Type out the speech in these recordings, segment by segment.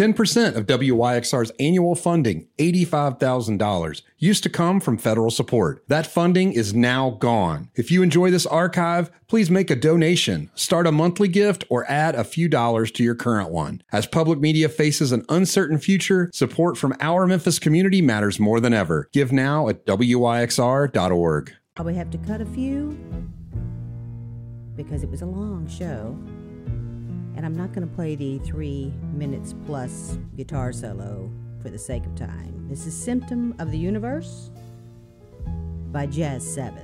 10% of WYXR's annual funding, $85,000, used to come from federal support. That funding is now gone. If you enjoy this archive, please make a donation, start a monthly gift, or add a few dollars to your current one. As public media faces an uncertain future, support from our Memphis community matters more than ever. Give now at WYXR.org. Probably have to cut a few because it was a long show. And I'm not going to play the 3 minutes plus guitar solo for the sake of time. This is Symptom of the Universe by Jazz Sabbath.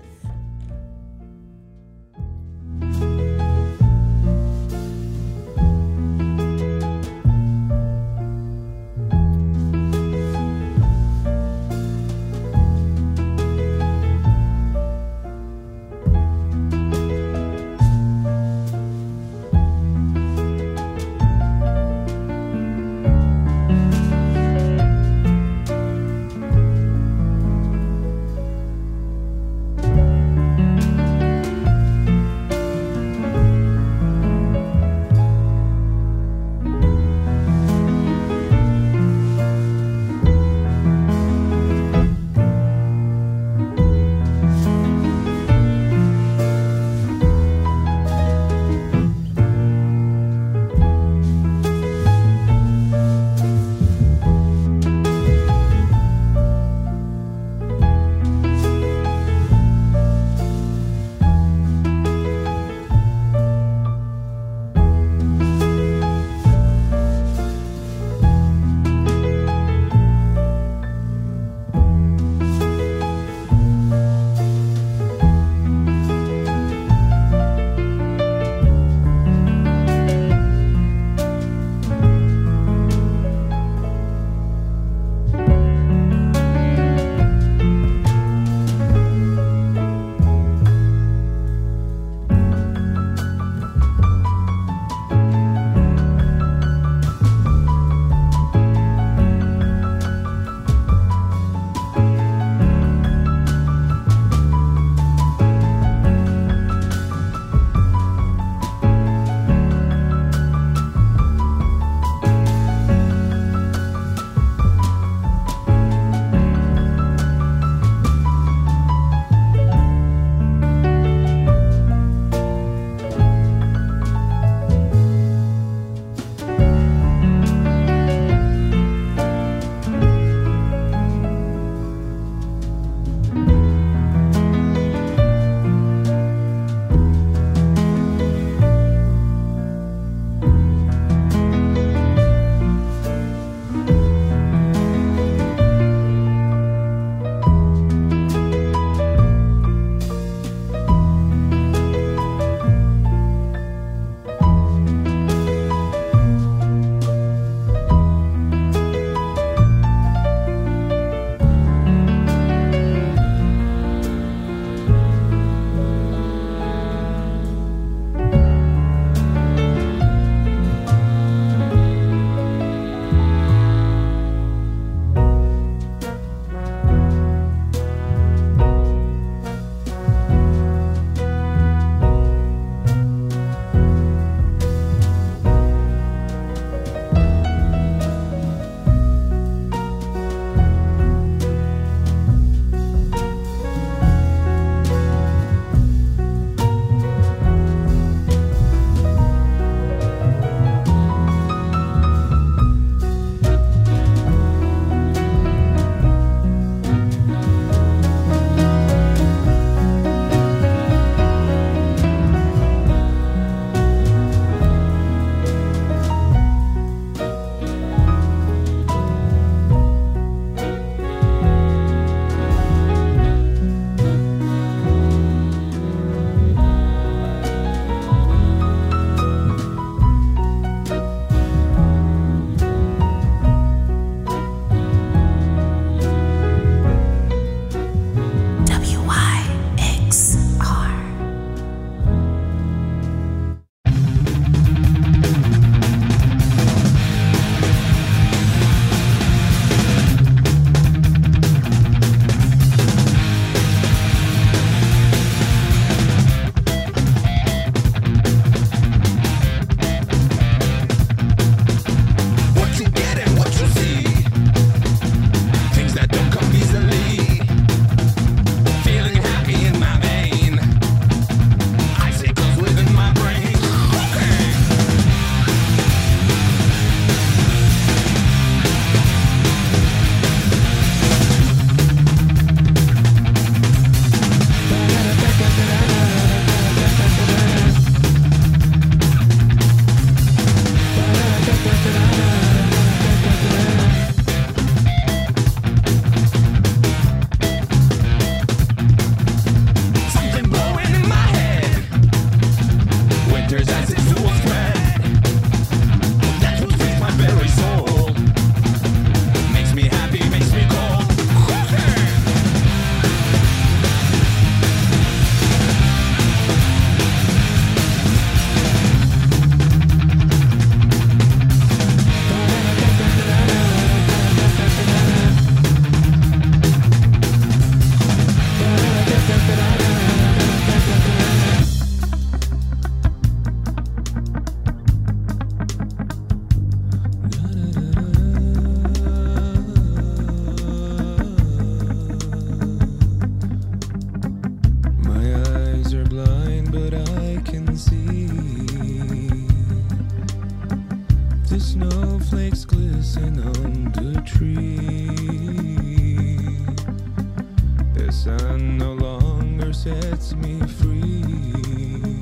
glisten on the tree. The sun no longer sets me free.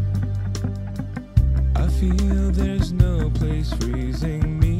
I feel there's no place freezing me.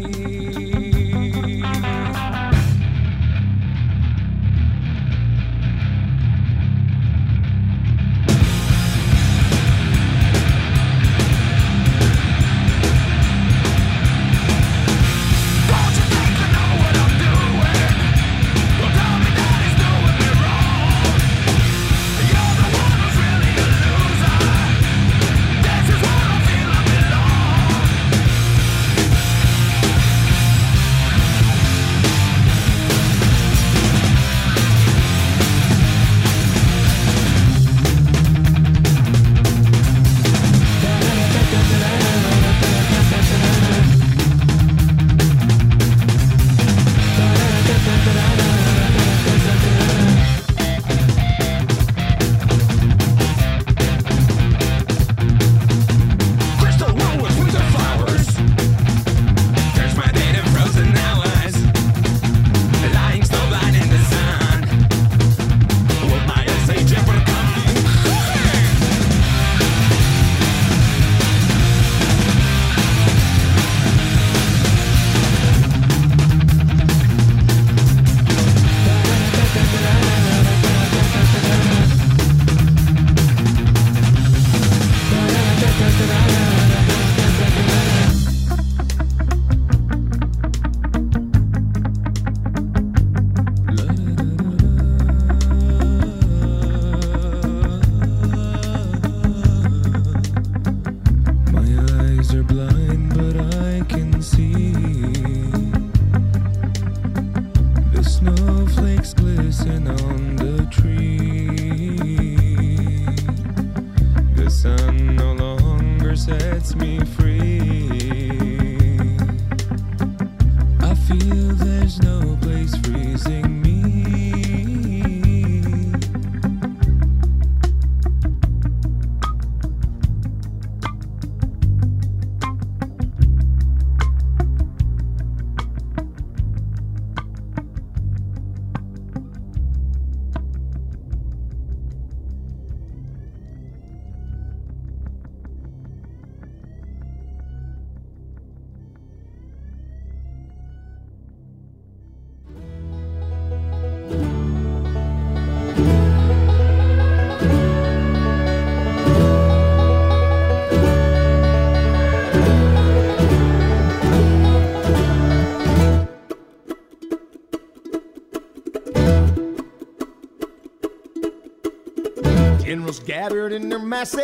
Generals gathered in their masses,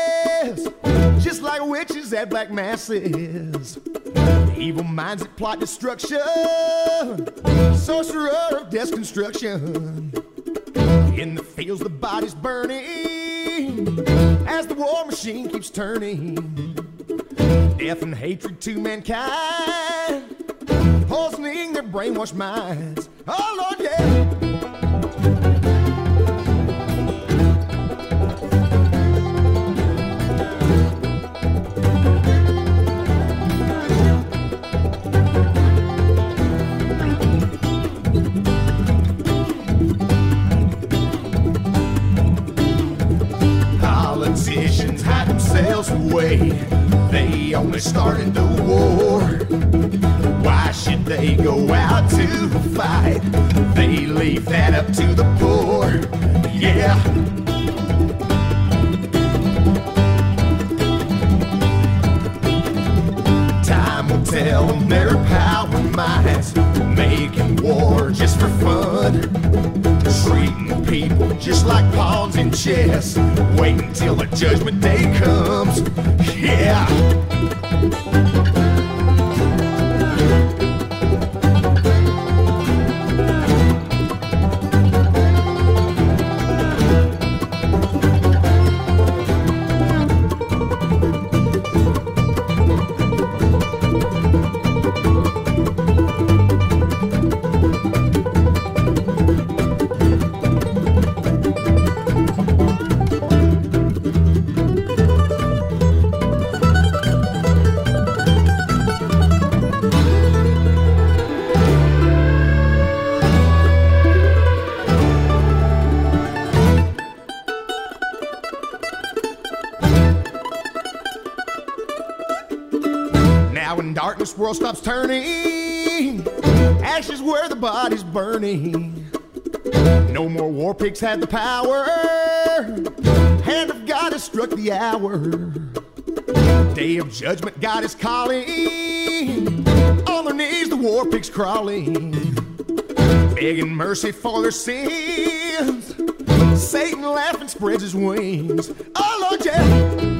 just like witches at black masses. Evil minds that plot destruction, sorcerer of death's construction. In the fields the body's burning, as the war machine keeps turning. Death and hatred to mankind, poisoning their brainwashed minds. Oh Lord, yeah. Politicians hide themselves away, they only started the war. Why should they go out to fight? They leave that up to the poor. Yeah. Time will tell them their power minds, making war just for fun, treating people just like pawns in chess, waiting until the judgment day comes. Yeah. this world stops turning. Ashes where the body's burning. No more war pigs have the power. Hand of God has struck the hour. Day of judgment, God is calling. On their knees, the war pigs crawling, begging mercy for their sins. Satan laughing spreads his wings. Oh Lord, yeah.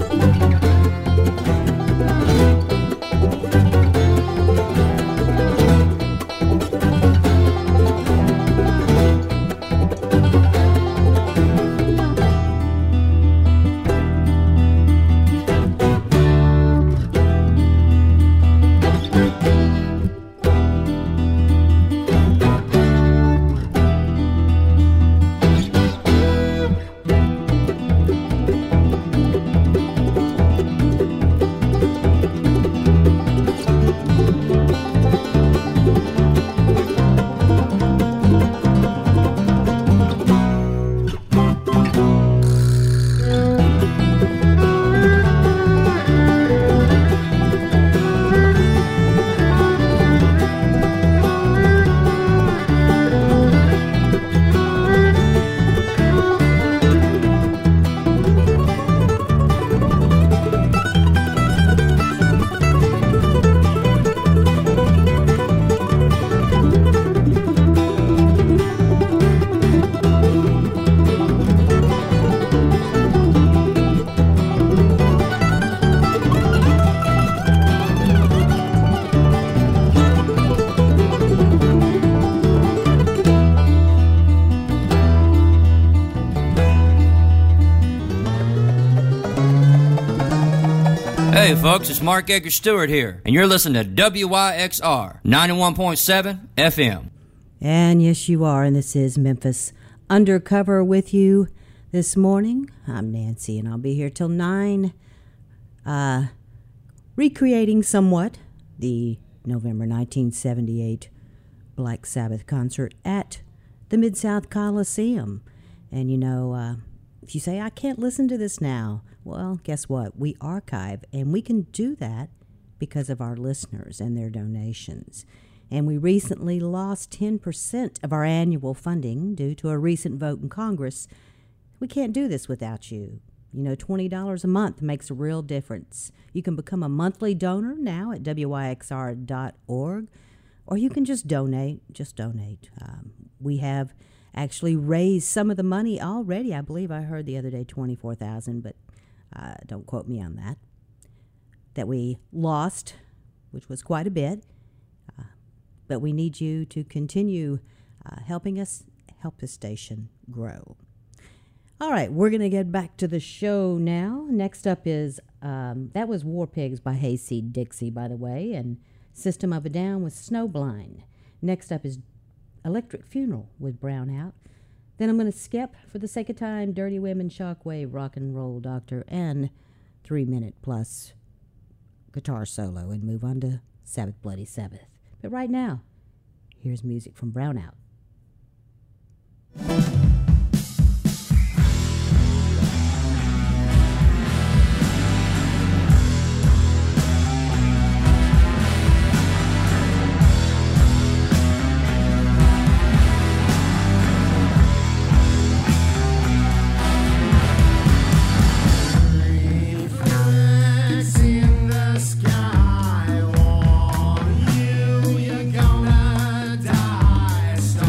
Hey folks, it's Mark Edgar Stewart here, and you're listening to WYXR 91.7 FM. And yes, you are, and this is Memphis Undercover with you this morning. I'm Nancy, and I'll be here till 9, recreating somewhat the November 1978 Black Sabbath concert at the Mid-South Coliseum. And you know, if you say, I can't listen to this now, well, guess what? We archive, and we can do that because of our listeners and their donations. And we recently lost 10% of our annual funding due to a recent vote in Congress. We can't do this without you. You know, $20 a month makes a real difference. You can become a monthly donor now at wyxr.org, or you can just donate. We have actually raised some of the money already. I believe I heard the other day $24,000, but don't quote me on that we lost, which was quite a bit. But we need you to continue helping us help the station grow. All right, we're going to get back to the show now. Next up is, that was War Pigs by Hayseed Dixie, by the way, and System of a Down with Snowblind. Next up is Electric Funeral with Brownout. Then I'm going to skip, for the sake of time, Dirty Women, Shockwave, Rock and Roll Doctor, and 3-minute plus guitar solo, and move on to Sabbath Bloody Sabbath. But right now, here's music from Brownout. Sky, warn you, you're gonna die.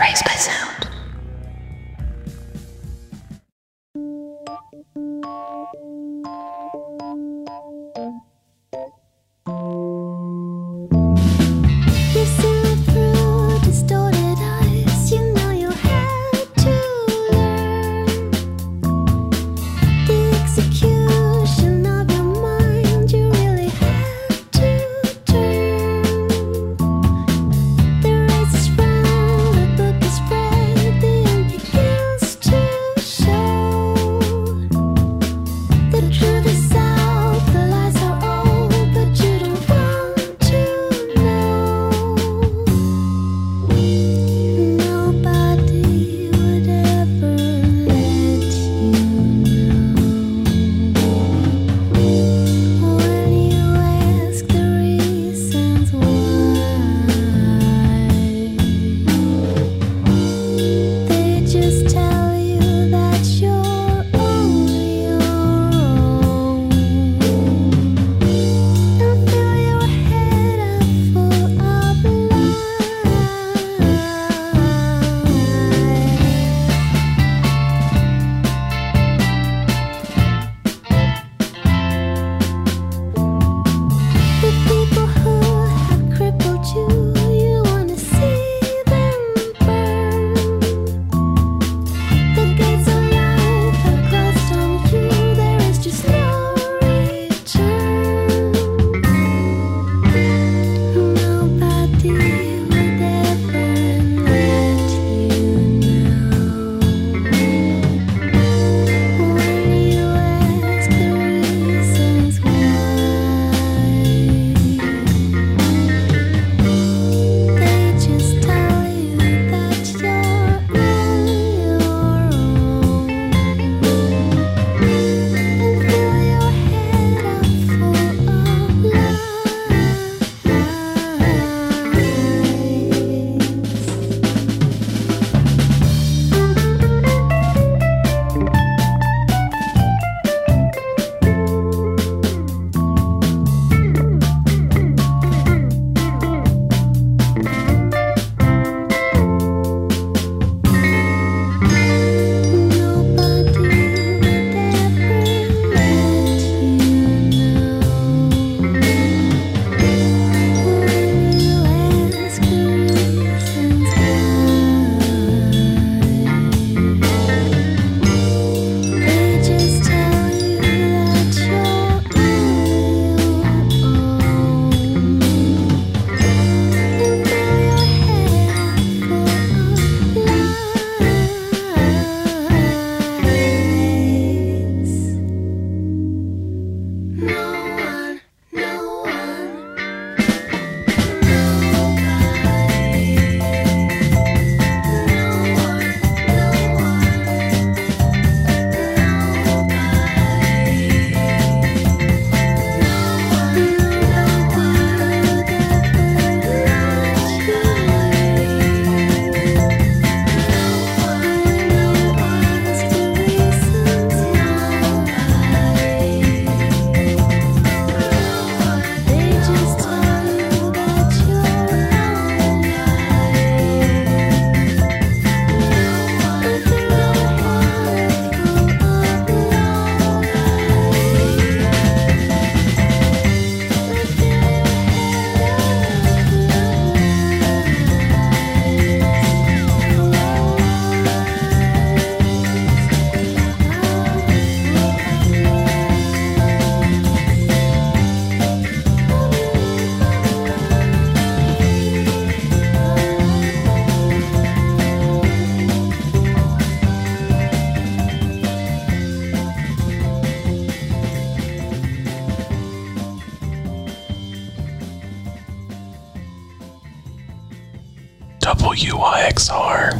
Raised by Sound. WYXR.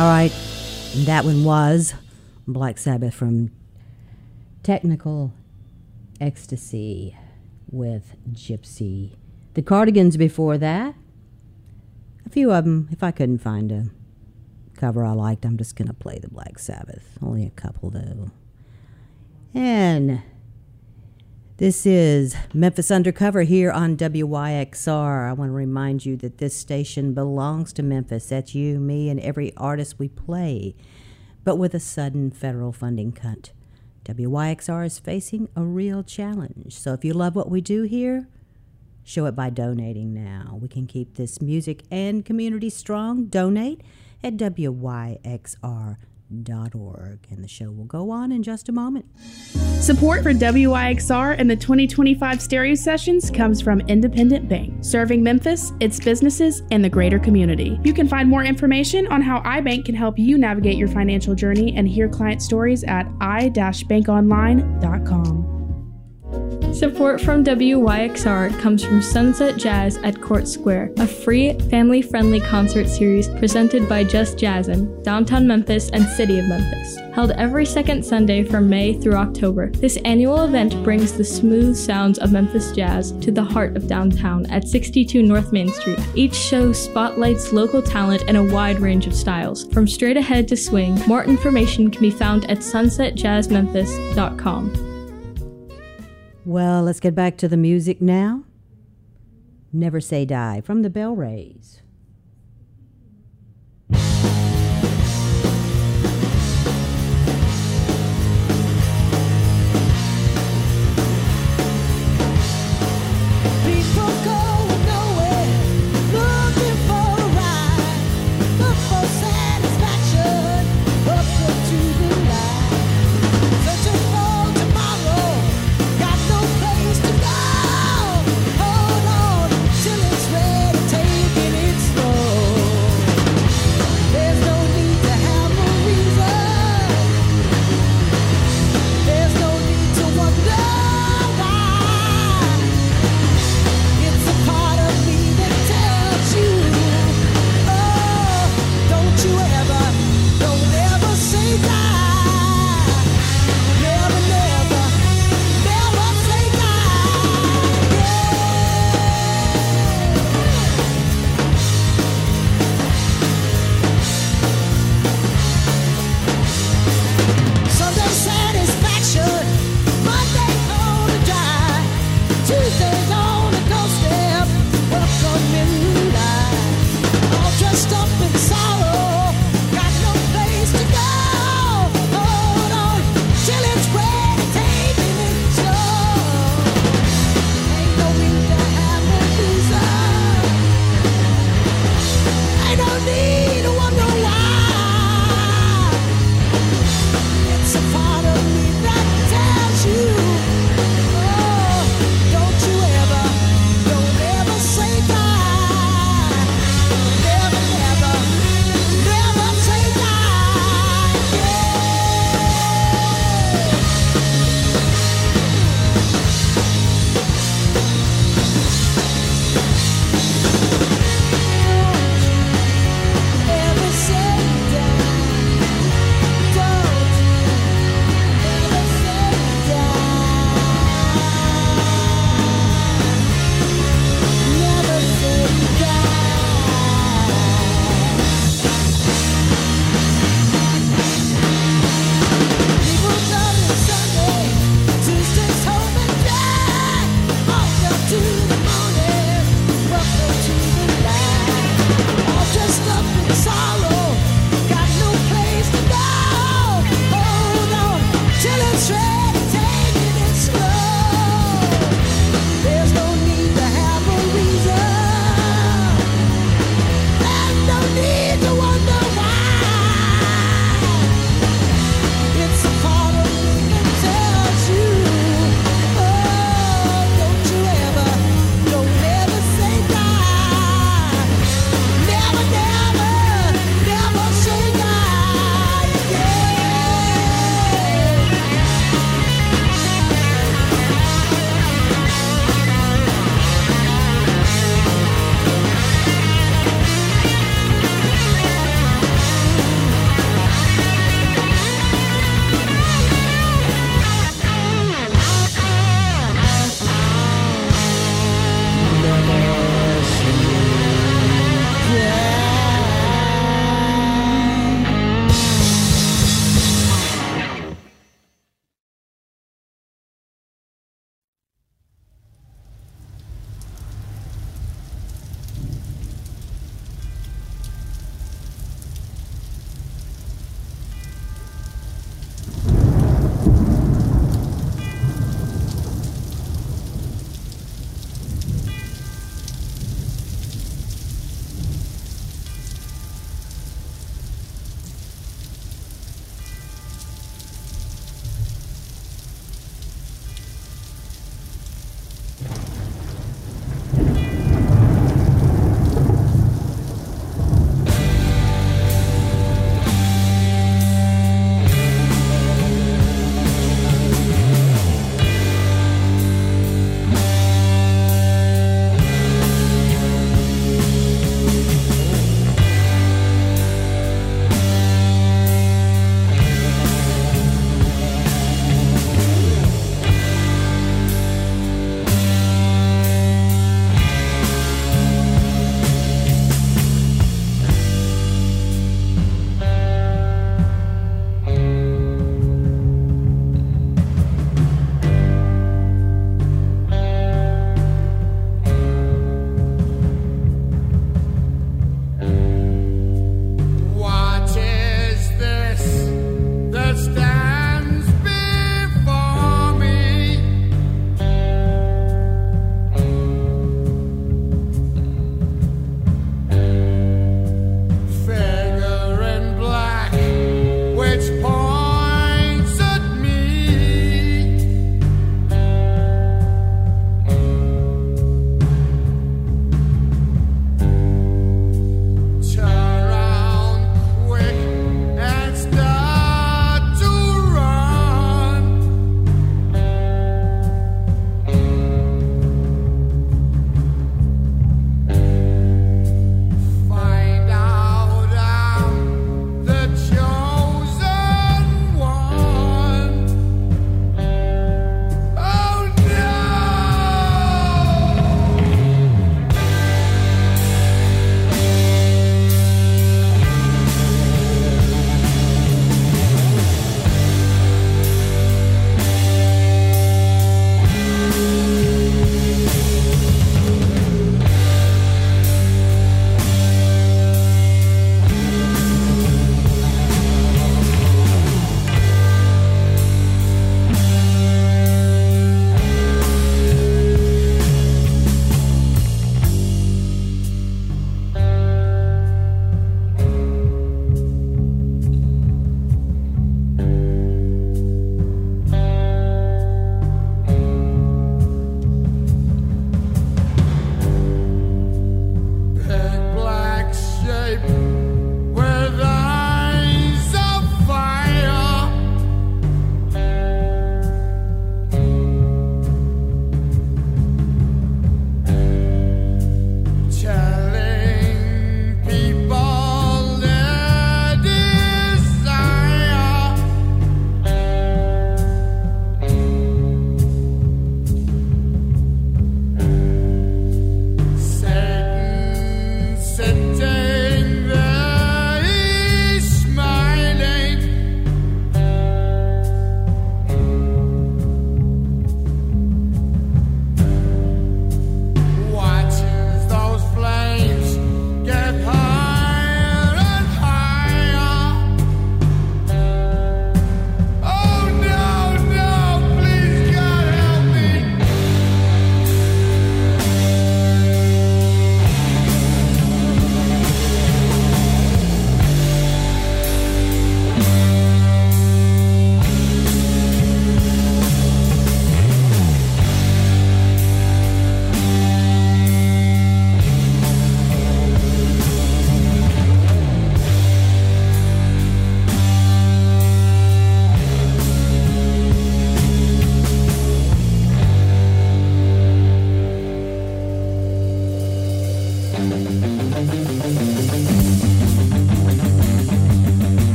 All right, that one was Black Sabbath from Technical Ecstasy with Gypsy. The Cardigans before that. A few of them, if I couldn't find a cover I liked, I'm just going to play the Black Sabbath. Only a couple, though. And this is Memphis Undercover here on WYXR. I want to remind you that this station belongs to Memphis. That's you, me, and every artist we play. But with a sudden federal funding cut, WYXR is facing a real challenge. So if you love what we do here, show it by donating now. We can keep this music and community strong. Donate at WYXR.org. And the show will go on in just a moment. Support for WYXR and the 2025 Stereo Sessions comes from Independent Bank, serving Memphis, its businesses, and the greater community. You can find more information on how iBank can help you navigate your financial journey and hear client stories at i-bankonline.com. Support from WYXR comes from Sunset Jazz at Court Square, a free, family-friendly concert series presented by Just Jazzin', downtown Memphis and City of Memphis. Held every second Sunday from May through October, this annual event brings the smooth sounds of Memphis jazz to the heart of downtown at 62 North Main Street. Each show spotlights local talent in a wide range of styles, from straight ahead to swing. More information can be found at sunsetjazzmemphis.com. Well, let's get back to the music now. Never Say Die from the Bell Rays. Hold on till it's ready, taking its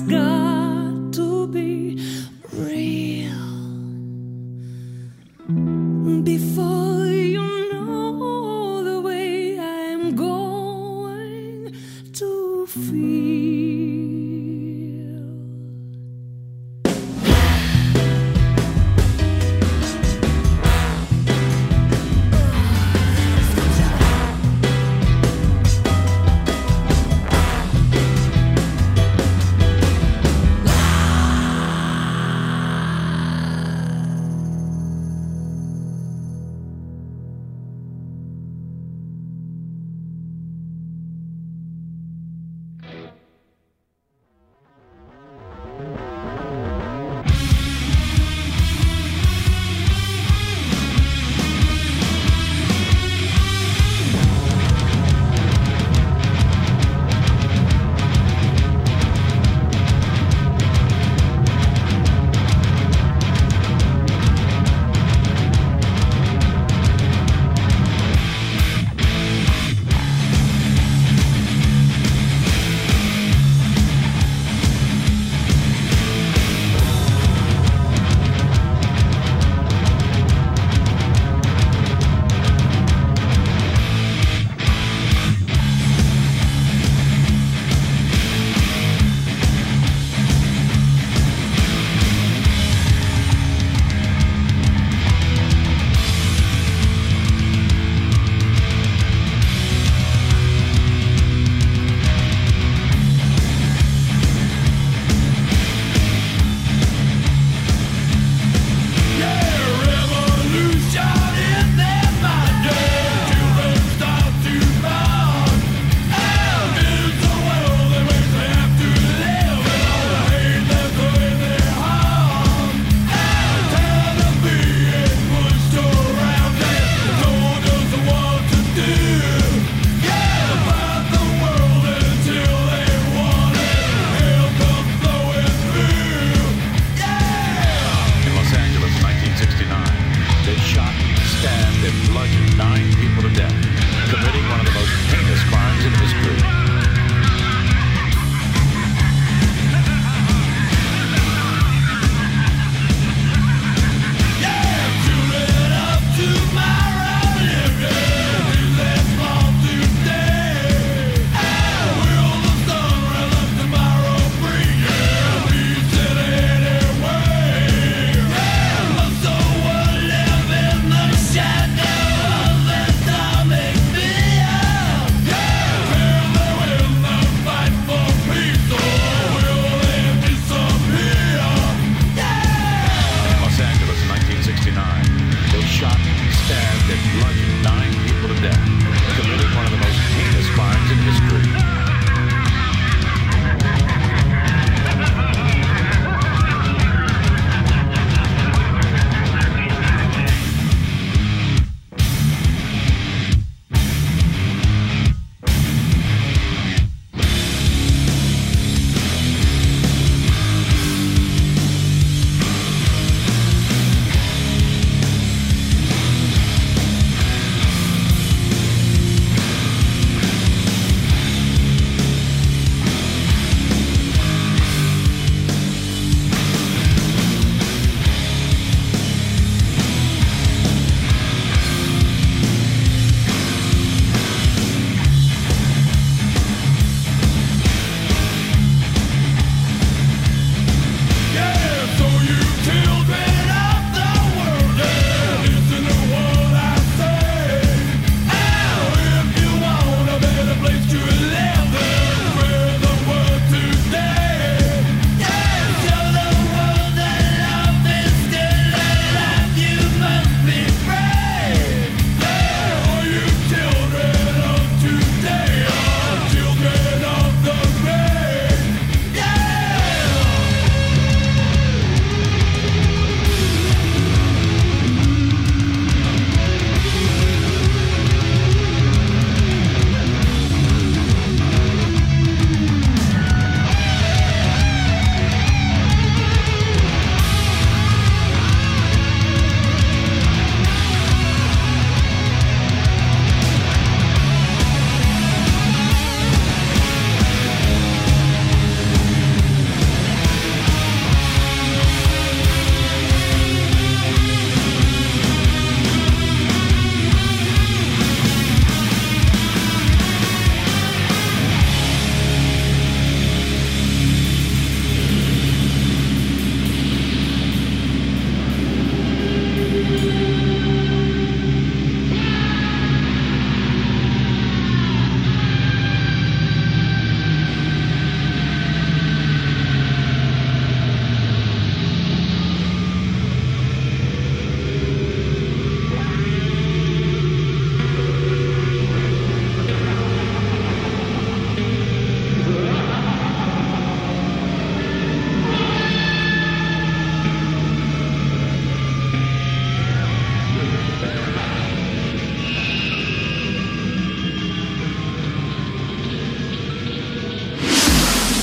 got to be real before you know the way I'm going to feel.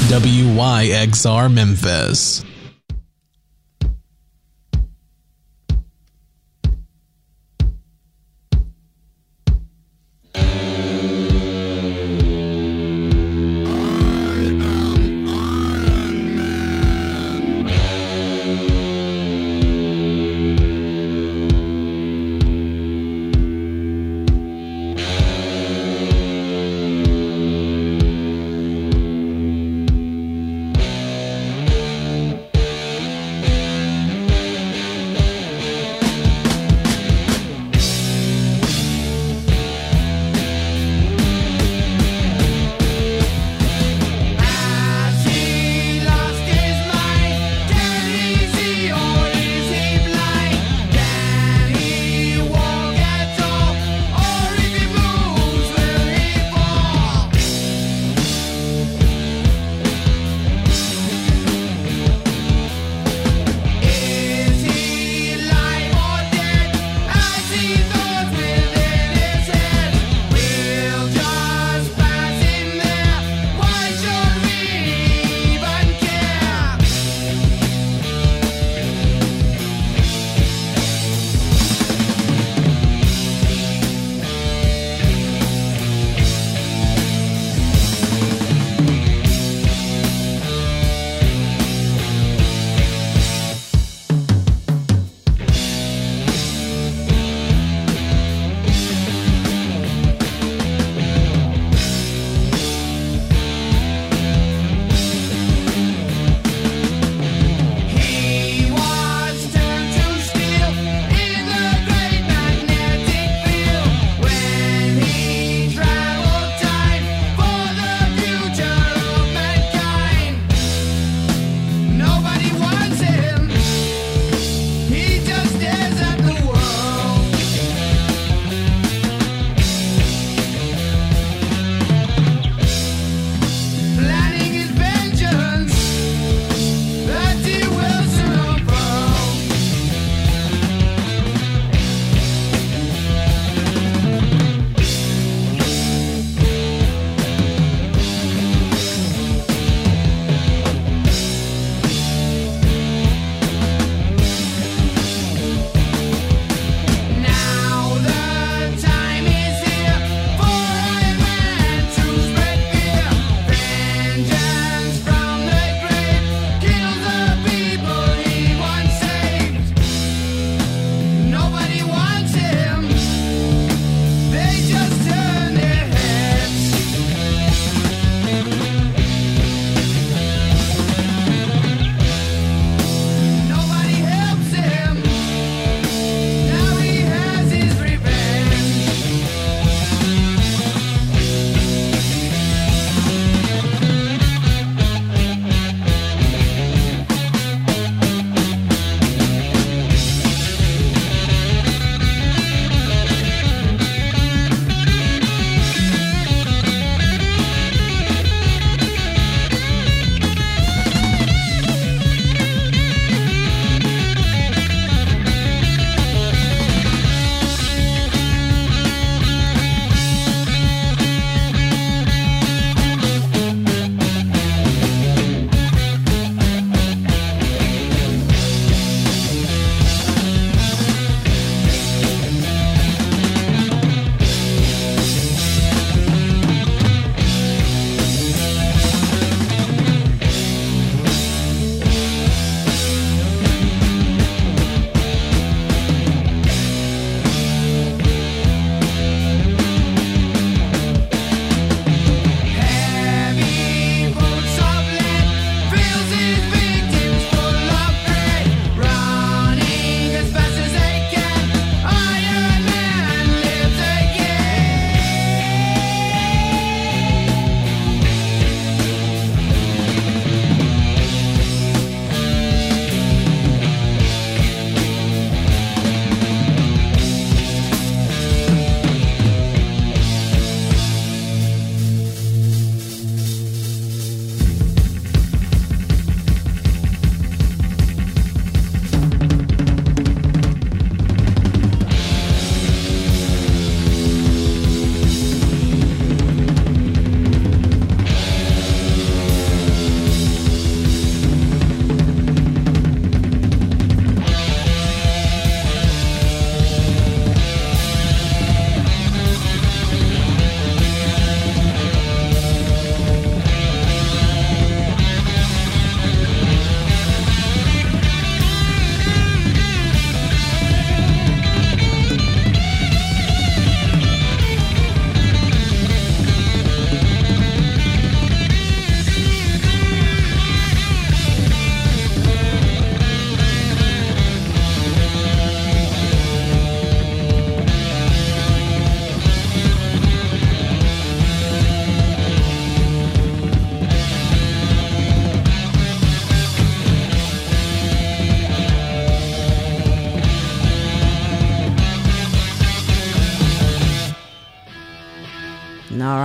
WYXR Memphis.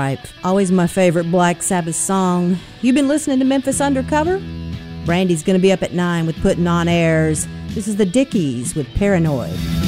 Stripe. Always my favorite Black Sabbath song. You've been listening to Memphis Undercover? Brandy's going to be up at 9 with Putting On Airs. This is the Dickies with Paranoid.